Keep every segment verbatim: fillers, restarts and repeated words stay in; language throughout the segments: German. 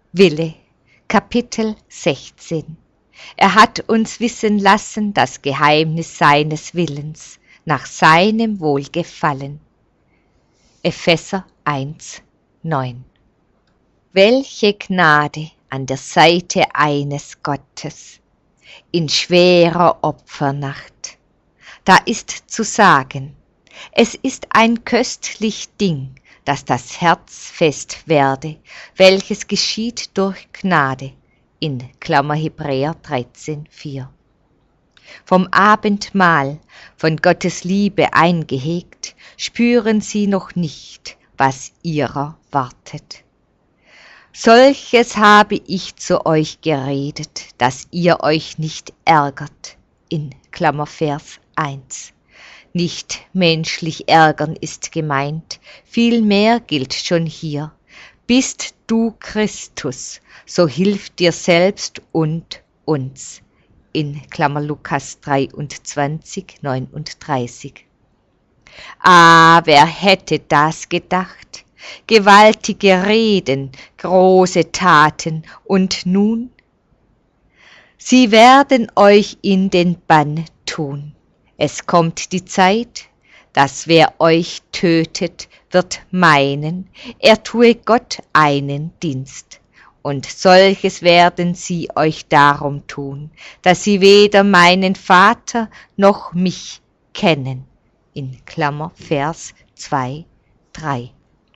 Wille, Kapitel sechzehn. Er hat uns wissen lassen das Geheimnis seines Willens, nach seinem Wohlgefallen. Epheser eins, neun. Welche Gnade an der Seite eines Gottes in schwerer Opfernacht. Da ist zu sagen, es ist ein köstlich Ding, dass das Herz fest werde, welches geschieht durch Gnade, in Klammer Hebräer dreizehn, vier. Vom Abendmahl, von Gottes Liebe eingehegt, spüren sie noch nicht, was ihrer wartet. Solches habe ich zu euch geredet, dass ihr euch nicht ärgert, in Klammer Vers eins. Nicht menschlich ärgern ist gemeint, vielmehr gilt schon hier. Bist du Christus, so hilf dir selbst und uns. In Klammer Lukas dreiundzwanzig, neununddreißig. Ah, wer hätte das gedacht? Gewaltige Reden, große Taten und nun? Sie werden euch in den Bann tun. Es kommt die Zeit, dass wer euch tötet, wird meinen, er tue Gott einen Dienst. Und solches werden sie euch darum tun, dass sie weder meinen Vater noch mich kennen. In Klammer Vers zwei, drei.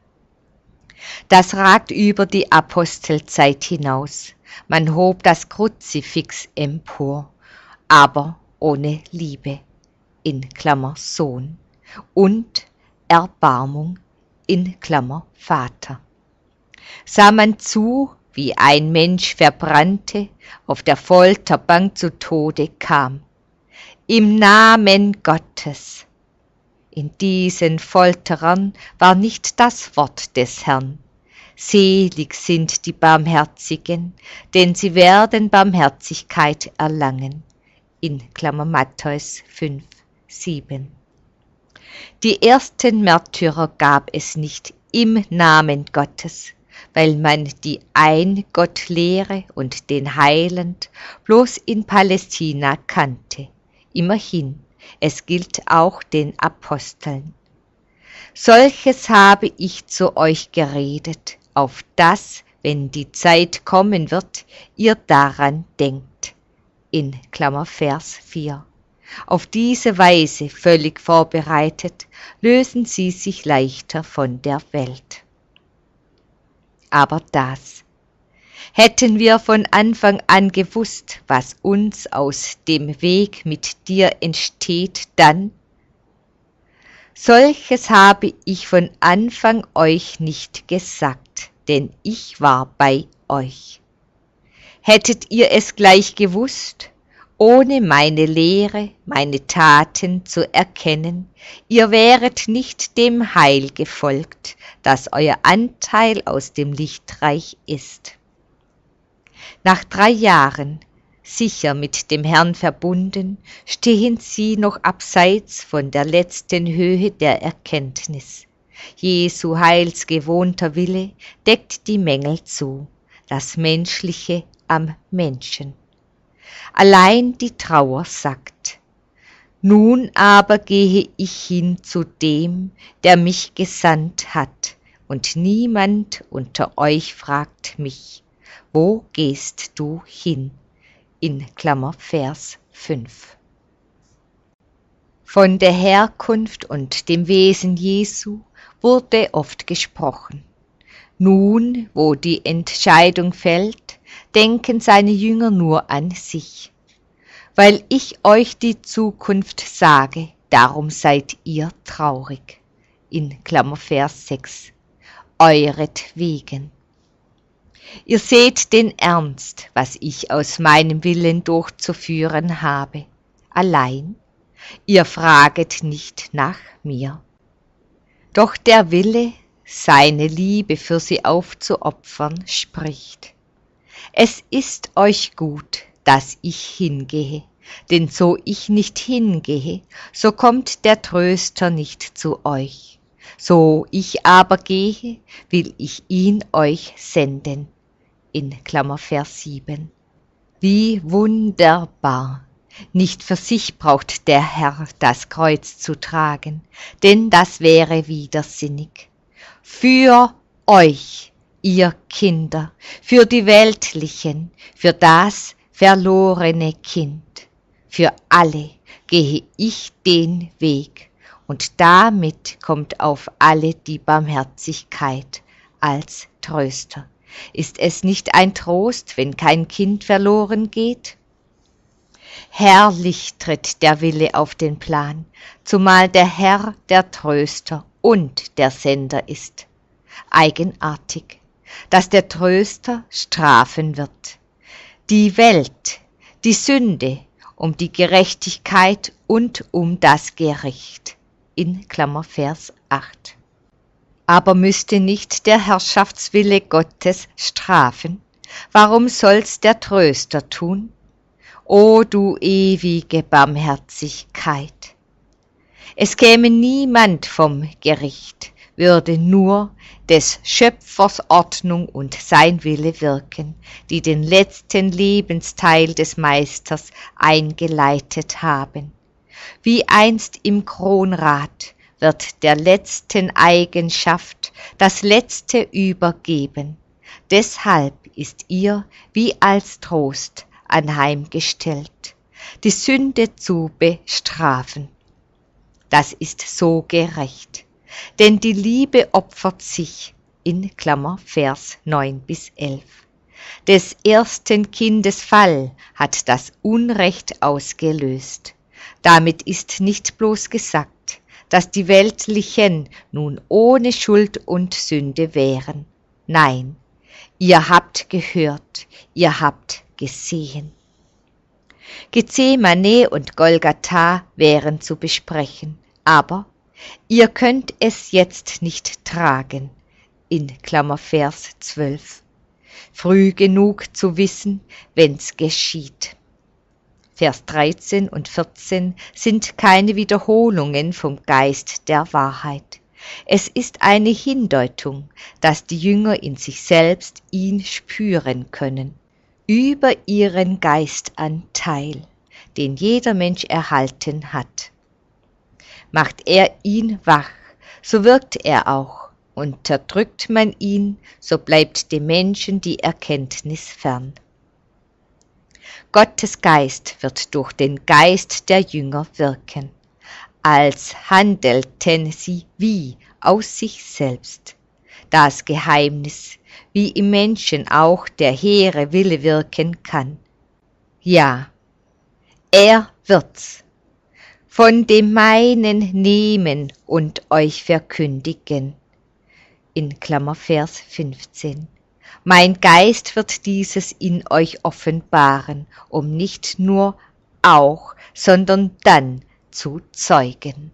Das ragt über die Apostelzeit hinaus. Man hob das Kruzifix empor, aber ohne Liebe, in Klammer Sohn, und Erbarmung, in Klammer Vater. Sah man zu, wie ein Mensch verbrannte, auf der Folterbank zu Tode kam. Im Namen Gottes. In diesen Folterern war nicht das Wort des Herrn. Selig sind die Barmherzigen, denn sie werden Barmherzigkeit erlangen. In Klammer Matthäus fünf, sieben. Die ersten Märtyrer gab es nicht im Namen Gottes, weil man die Ein-Gott-Lehre und den Heiland bloß in Palästina kannte. Immerhin, es gilt auch den Aposteln. Solches habe ich zu euch geredet, auf das, wenn die Zeit kommen wird, ihr daran denkt. In Klammer Vers vier. Auf diese Weise, völlig vorbereitet, lösen sie sich leichter von der Welt. Aber das, hätten wir von Anfang an gewusst, was uns aus dem Weg mit dir entsteht, dann, solches habe ich von Anfang euch nicht gesagt, denn ich war bei euch. Hättet ihr es gleich gewusst, ohne meine Lehre, meine Taten zu erkennen, ihr wäret nicht dem Heil gefolgt, das euer Anteil aus dem Lichtreich ist. Nach drei Jahren, sicher mit dem Herrn verbunden, stehen sie noch abseits von der letzten Höhe der Erkenntnis. Jesu heilsgewohnter Wille deckt die Mängel zu, das Menschliche am Menschen. Allein die Trauer sagt, nun aber gehe ich hin zu dem, der mich gesandt hat, und niemand unter euch fragt mich, wo gehst du hin? In Klammer Vers fünf. Von der Herkunft und dem Wesen Jesu wurde oft gesprochen. Nun, wo die Entscheidung fällt, denken seine Jünger nur an sich. Weil ich euch die Zukunft sage, darum seid ihr traurig. In Klammer Vers sechs. Euretwegen. Ihr seht den Ernst, was ich aus meinem Willen durchzuführen habe. Allein, ihr fraget nicht nach mir. Doch der Wille, seine Liebe für sie aufzuopfern, spricht. Es ist euch gut, dass ich hingehe, denn so ich nicht hingehe, so kommt der Tröster nicht zu euch. So ich aber gehe, will ich ihn euch senden. in Klammer Vers sieben. Wie wunderbar! Nicht für sich braucht der Herr das Kreuz zu tragen, denn das wäre widersinnig. Für euch, ihr Kinder, für die Weltlichen, für das verlorene Kind, für alle gehe ich den Weg, und damit kommt auf alle die Barmherzigkeit als Tröster. Ist es nicht ein Trost, wenn kein Kind verloren geht? Herrlich tritt der Wille auf den Plan, zumal der Herr der Tröster und der Sender ist. Eigenartig, dass der Tröster strafen wird. Die Welt, die Sünde, um die Gerechtigkeit und um das Gericht. In Klammer Vers acht. Aber müsste nicht der Herrschaftswille Gottes strafen? Warum soll's der Tröster tun? O du ewige Barmherzigkeit! Es käme niemand vom Gericht, würde nur des Schöpfers Ordnung und sein Wille wirken, die den letzten Lebensteil des Meisters eingeleitet haben. Wie einst im Kronrat wird der letzten Eigenschaft das Letzte übergeben. Deshalb ist ihr wie als Trost anheimgestellt, die Sünde zu bestrafen. Das ist so gerecht, denn die Liebe opfert sich, in Klammer Vers neun bis elf. Des ersten Kindes Fall hat das Unrecht ausgelöst. Damit ist nicht bloß gesagt, dass die Weltlichen nun ohne Schuld und Sünde wären. Nein, ihr habt gehört, ihr habt gesehen. Gethsemane und Golgatha wären zu besprechen, aber ihr könnt es jetzt nicht tragen, in Klammer Vers zwölf. Früh genug zu wissen, wenn's geschieht. Vers dreizehn und vierzehn sind keine Wiederholungen vom Geist der Wahrheit. Es ist eine Hindeutung, dass die Jünger in sich selbst ihn spüren können, über ihren Geistanteil, den jeder Mensch erhalten hat. Macht er ihn wach, so wirkt er auch, unterdrückt man ihn, so bleibt dem Menschen die Erkenntnis fern. Gottes Geist wird durch den Geist der Jünger wirken, als handelten sie wie aus sich selbst. Das Geheimnis, wie im Menschen auch der hehre Wille wirken kann. Ja, er wird's von dem meinen nehmen und euch verkündigen. In Klammer Vers fünfzehn. Mein Geist wird dieses in euch offenbaren, um nicht nur auch, sondern dann zu zeugen.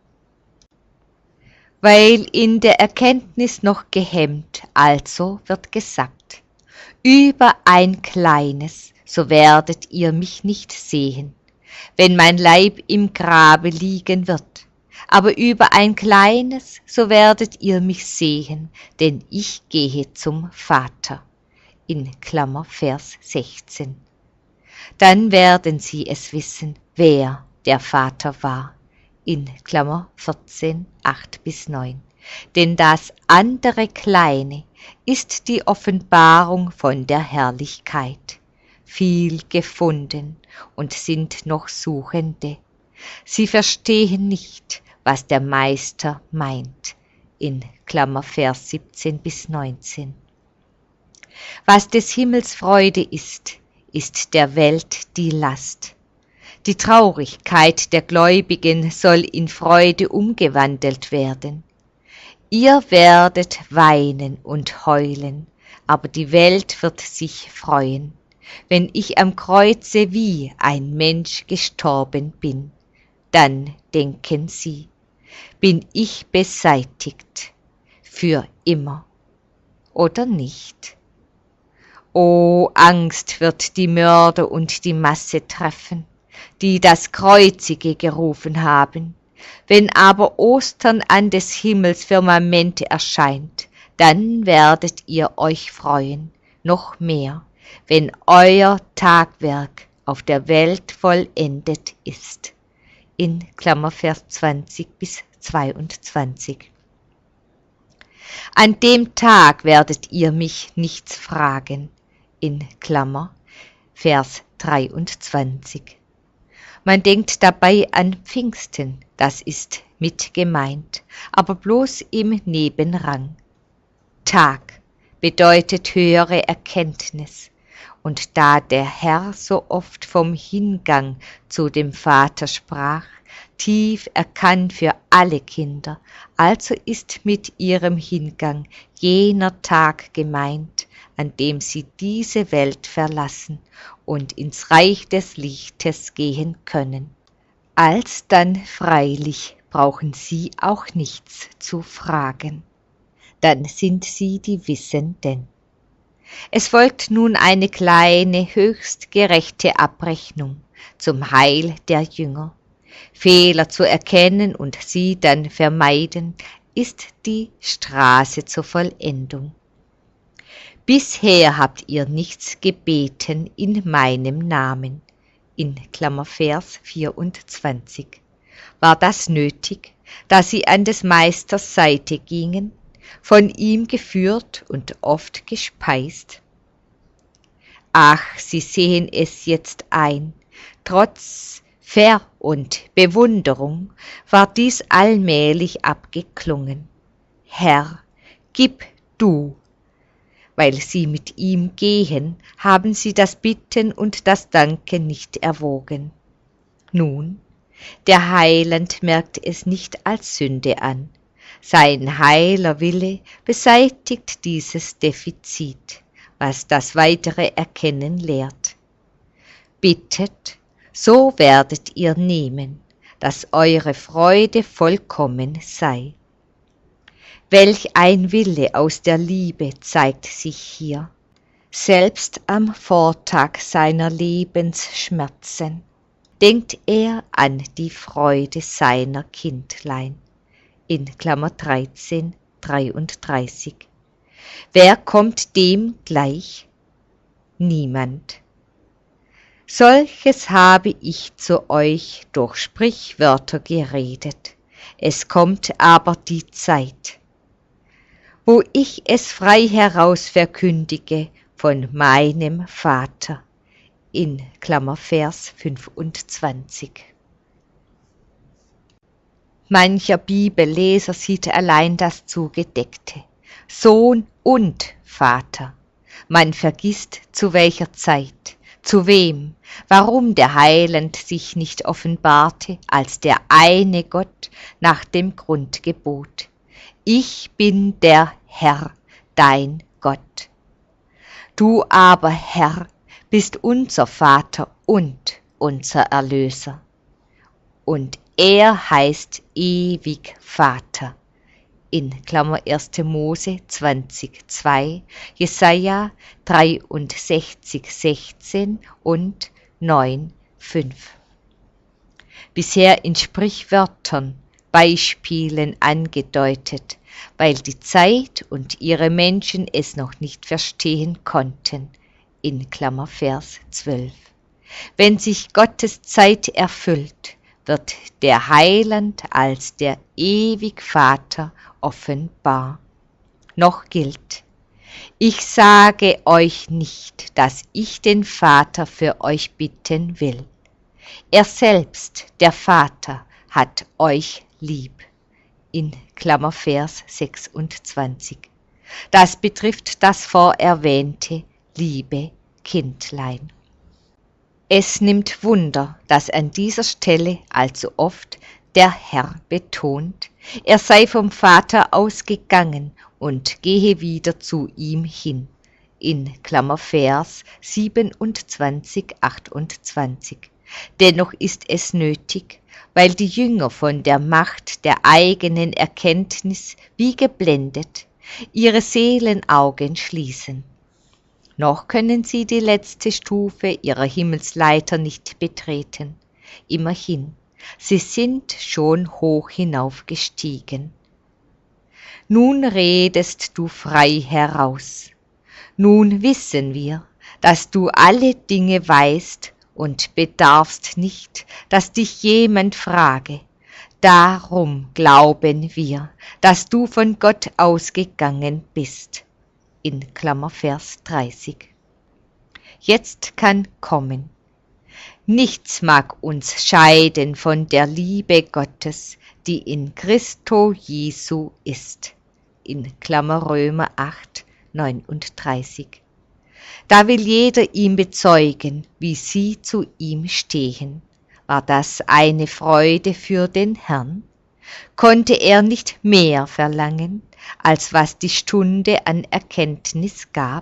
Weil in der Erkenntnis noch gehemmt, also wird gesagt, über ein kleines, so werdet ihr mich nicht sehen, wenn mein Leib im Grabe liegen wird. Aber über ein kleines, so werdet ihr mich sehen, denn ich gehe zum Vater. In Klammer Vers sechzehn. Dann werden sie es wissen, wer der Vater war. In Klammer vierzehn, acht bis neun. Denn das andere Kleine ist die Offenbarung von der Herrlichkeit. Viel gefunden und sind noch Suchende. Sie verstehen nicht, was der Meister meint, in Klammer Vers siebzehn bis neunzehn. Was des Himmels Freude ist, ist der Welt die Last. Die Traurigkeit der Gläubigen soll in Freude umgewandelt werden. Ihr werdet weinen und heulen, aber die Welt wird sich freuen, wenn ich am Kreuze wie ein Mensch gestorben bin. Dann denken sie, bin ich beseitigt, für immer oder nicht? O Angst wird die Mörder und die Masse treffen, die das Kreuzige gerufen haben. Wenn aber Ostern an des Himmels Firmament erscheint, dann werdet ihr euch freuen, noch mehr, wenn euer Tagwerk auf der Welt vollendet ist. In Klammer Vers zwanzig bis zweiundzwanzig. An dem Tag werdet ihr mich nichts fragen. In Klammer Vers dreiundzwanzig. Man denkt dabei an Pfingsten, das ist mit gemeint, aber bloß im Nebenrang. Tag bedeutet höhere Erkenntnis, und da der Herr so oft vom Hingang zu dem Vater sprach, tief erkannt für alle Kinder, also ist mit ihrem Hingang jener Tag gemeint, an dem sie diese Welt verlassen und ins Reich des Lichtes gehen können. Alsdann freilich brauchen sie auch nichts zu fragen, dann sind sie die Wissenden. Es folgt nun eine kleine, höchst gerechte Abrechnung zum Heil der Jünger. Fehler zu erkennen und sie dann vermeiden, ist die Straße zur Vollendung. Bisher habt ihr nichts gebeten in meinem Namen. In Klammer Vers vierundzwanzig. War das nötig, da sie an des Meisters Seite gingen, von ihm geführt und oft gespeist? Ach, sie sehen es jetzt ein, trotz Ver- und Bewunderung war dies allmählich abgeklungen. Herr, gib du! Weil sie mit ihm gehen, haben sie das Bitten und das Danken nicht erwogen. Nun, der Heiland merkt es nicht als Sünde an. Sein heiler Wille beseitigt dieses Defizit, was das weitere Erkennen lehrt. Bittet, so werdet ihr nehmen, dass eure Freude vollkommen sei. Welch ein Wille aus der Liebe zeigt sich hier, selbst am Vortag seiner Lebensschmerzen denkt er an die Freude seiner Kindlein. In Klammer dreizehn, dreiunddreißig. Wer kommt dem gleich? Niemand. Solches habe ich zu euch durch Sprichwörter geredet. Es kommt aber die Zeit, wo ich es frei heraus verkündige von meinem Vater. In Klammer Vers fünfundzwanzig. Mancher Bibelleser sieht allein das Zugedeckte, Sohn und Vater. Man vergisst, zu welcher Zeit, zu wem, warum der Heiland sich nicht offenbarte als der eine Gott nach dem Grundgebot. Ich bin der Herr, dein Gott. Du aber, Herr, bist unser Vater und unser Erlöser. Und er heißt ewig Vater. In Klammer erster Mose zwanzig, zwei, Jesaja dreiundsechzig, sechzehn und neun, fünf. Bisher in Sprichwörtern, Beispielen angedeutet, weil die Zeit und ihre Menschen es noch nicht verstehen konnten. In Klammer Vers zwölf. Wenn sich Gottes Zeit erfüllt, wird der Heiland als der ewig Vater offenbar. Noch gilt, ich sage euch nicht, dass ich den Vater für euch bitten will. Er selbst, der Vater, hat euch lieb. In Klammer Vers sechsundzwanzig. Das betrifft das vorerwähnte liebe Kindlein. Es nimmt Wunder, dass an dieser Stelle allzu oft der Herr betont, er sei vom Vater ausgegangen und gehe wieder zu ihm hin. In Klammer Vers siebenundzwanzig, achtundzwanzig. Dennoch ist es nötig, weil die Jünger von der Macht der eigenen Erkenntnis wie geblendet ihre Seelenaugen schließen. Noch können sie die letzte Stufe ihrer Himmelsleiter nicht betreten. Immerhin, sie sind schon hoch hinaufgestiegen. Nun redest du frei heraus. Nun wissen wir, dass du alle Dinge weißt und bedarfst nicht, dass dich jemand frage. Darum glauben wir, dass du von Gott ausgegangen bist. In Klammer Vers dreißig. Jetzt kann kommen. Nichts mag uns scheiden von der Liebe Gottes, die in Christo Jesu ist. In Klammer Römer acht, neununddreißig. Da will jeder ihm bezeugen, wie sie zu ihm stehen. War das eine Freude für den Herrn? Konnte er nicht mehr verlangen, als was die Stunde an Erkenntnis gab?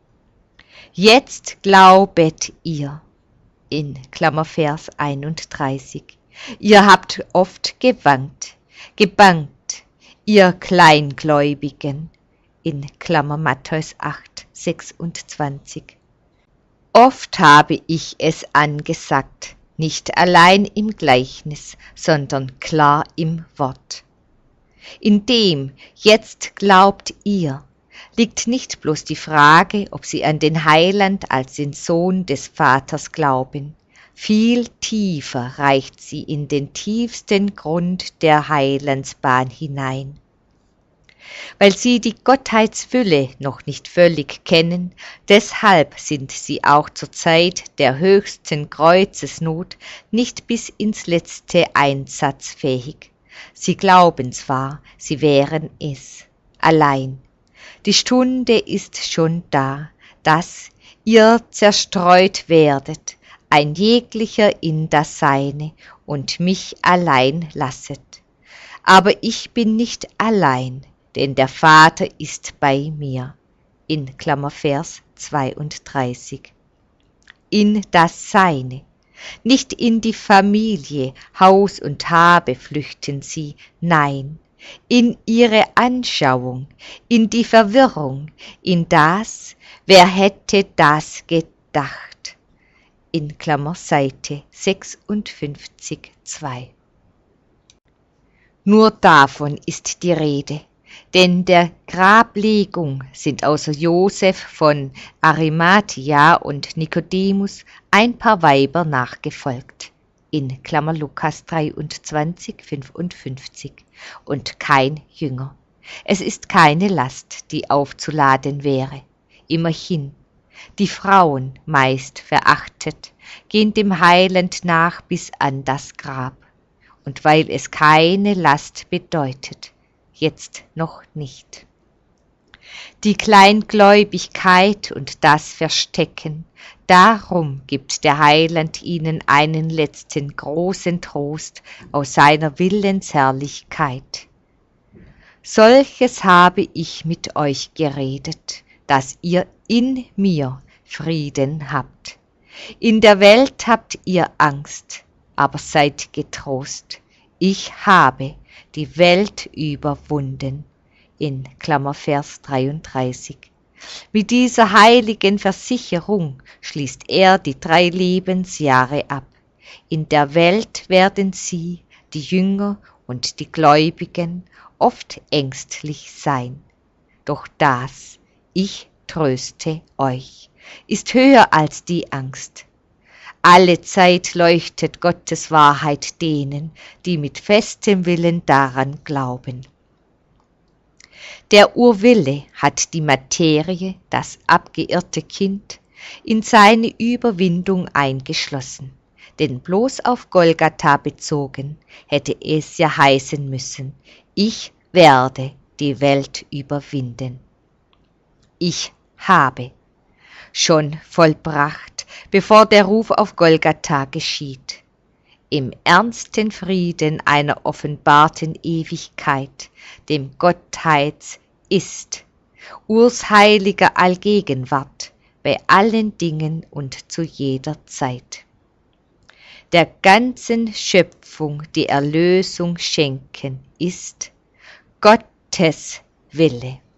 Jetzt glaubet ihr, in Klammer Vers einunddreißig. Ihr habt oft gewankt, gebangt, ihr Kleingläubigen, in Klammer Matthäus acht, sechsundzwanzig. Oft habe ich es angesagt, nicht allein im Gleichnis, sondern klar im Wort. In dem jetzt glaubt ihr, liegt nicht bloß die Frage, ob sie an den Heiland als den Sohn des Vaters glauben. Viel tiefer reicht sie in den tiefsten Grund der Heilandsbahn hinein. Weil sie die Gottheitsfülle noch nicht völlig kennen, deshalb sind sie auch zur Zeit der höchsten Kreuzesnot nicht bis ins letzte einsatzfähig. Sie glauben zwar, sie wären es, allein. Die Stunde ist schon da, dass ihr zerstreut werdet, ein jeglicher in das Seine, und mich allein lasset. Aber ich bin nicht allein, denn der Vater ist bei mir. In Klammer Vers zweiunddreißig. In das Seine. Nicht in die Familie, Haus und Habe flüchten sie, nein, in ihre Anschauung, in die Verwirrung, in das, wer hätte das gedacht. In Klammer Seite sechsundfünfzig, zwei. Nur davon ist die Rede, denn der Grablegung sind außer Josef von Arimathia und Nikodemus ein paar Weiber nachgefolgt, in Klammer Lukas dreiundzwanzig, fünfundfünfzig, und kein Jünger. Es ist keine Last, die aufzuladen wäre. Immerhin, die Frauen, meist verachtet, gehen dem Heiland nach bis an das Grab. Und weil es keine Last bedeutet, jetzt noch nicht. Die Kleingläubigkeit und das Verstecken, darum gibt der Heiland ihnen einen letzten großen Trost aus seiner Willensherrlichkeit. Solches habe ich mit euch geredet, dass ihr in mir Frieden habt. In der Welt habt ihr Angst, aber seid getrost. Ich habe die Welt überwunden. In Klammer Vers dreiunddreißig. Mit dieser heiligen Versicherung schließt er die drei Lebensjahre ab. In der Welt werden sie, die Jünger und die Gläubigen, oft ängstlich sein. Doch das, ich tröste euch, ist höher als die Angst. Alle Zeit leuchtet Gottes Wahrheit denen, die mit festem Willen daran glauben. Der Urwille hat die Materie, das abgeirrte Kind, in seine Überwindung eingeschlossen, denn bloß auf Golgatha bezogen hätte es ja heißen müssen, ich werde die Welt überwinden. Ich habe schon vollbracht, bevor der Ruf auf Golgatha geschieht. Im ernsten Frieden einer offenbarten Ewigkeit, dem Gottheits ist, Urs heiliger Allgegenwart, bei allen Dingen und zu jeder Zeit. Der ganzen Schöpfung die Erlösung schenken ist Gottes Wille.